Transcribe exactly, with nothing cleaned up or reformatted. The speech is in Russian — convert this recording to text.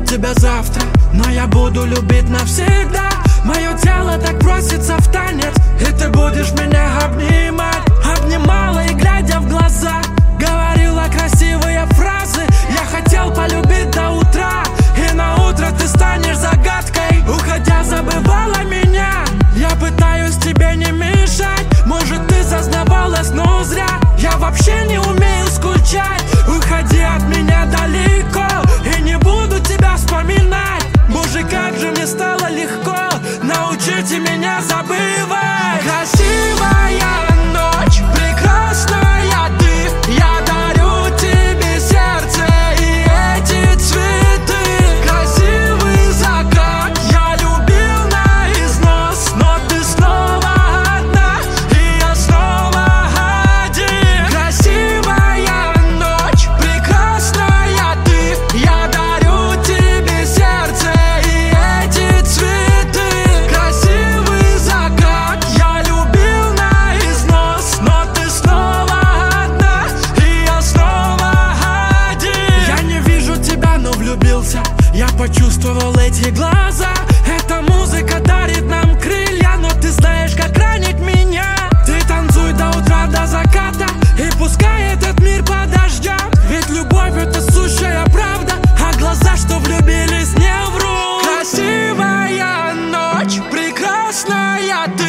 тебя завтра, но я буду любить навсегда. Мое тело так просится в танец, и ты будешь меня обнимать. Обнимала и глядя в глаза, говорила красивые фразы. Я хотел полюбить до утра, и на утро ты станешь загадкой. Уходя, забывала меня, я пытаюсь тебе не мешать. Может, ты зазнавалась, но зря. Я вообще не умею скучать. Уходи от меня далеко, и не буду тебя вспоминать. Боже, как же мне стало легко, научите меня забывать. Красивая ночь, прекрасная ты, я дарю тебе сердце и эти цветы. Красивый закат, я любил на износ, но ты снова одна, и я снова один. Красивая ночь, прекрасная ты, я дарю тебе сердце и эти цветы. Красивый закат, я любил на износ, но ты снова одна, и я снова один. Я не вижу тебя, но влюбился. Я почувствовал эти глаза. Эта музыка дарит нам крылья, но ты знаешь, как ранить меня. Ты танцуй до утра, до заката, и пускай этот мир подождет. Ведь любовь — это сущая правда, а глаза, что влюбились, не врут. Красивая ночь, прекрасная ты,